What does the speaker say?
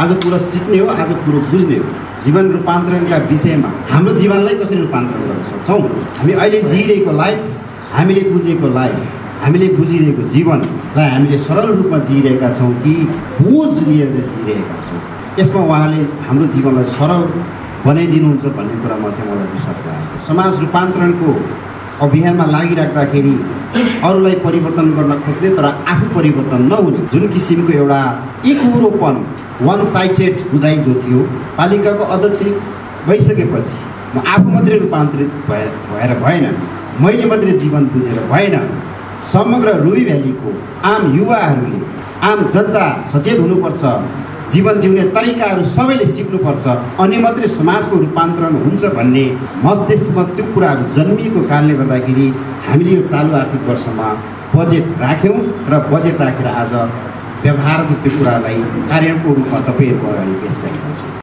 आज कुरो सिक्ने हो, आज कुरो बुझ्ने हो। जीवन रूपान्तरणका विषयमा हाम्रो जीवनलाई कसरी रूपान्तरण गर्न सक्छौँ, हामी अहिले जिइरहेको लाइफ, हामीले बुझेको लाइफ, हामीले बुझिरहेको जीवनलाई हामीले सरल रूपमा जिइरहेका छौँ कि बोझ लिएर जिइरहेका छौँ, यसमा उहाँले हाम्रो जीवनलाई सरल बनाइदिनुहुन्छ भन्ने कुरामा चाहिँ मलाई विश्वास लागेको छ। समाज रूपान्तरणको अभियानमा लागिराख्दाखेरि अरूलाई परिवर्तन गर्न खोज्ने तर आफू परिवर्तन नहुने जुन किसिमको एउटा एकोहोरोपन, वान साइडेड बुझाइ जो थियो, पालिकाको अध्यक्ष भइसकेपछि म आफू मात्रै रूपान्तरित भएर भएन, मैले मात्रै जीवन बुझेर भएन, समग्र रुबी भ्यालीको आम युवाहरूले, आम जनता सचेत हुनुपर्छ, जीवन जिउने तरिकाहरू सबैले सिक्नुपर्छ, अनि मात्रै समाजको रूपान्तरण हुन्छ भन्ने मस्तिष्कमा त्यो कुराहरू जन्मिएको कारणले गर्दाखेरि हामीले यो चालु आर्थिक वर्षमा बजेट राख्यौँ र बजेट राखेर आज व्यवहार त्यो कुरालाई कार्यान्वयनको रूपमा तपाईँहरूको अगाडि पेश गरिएको छ।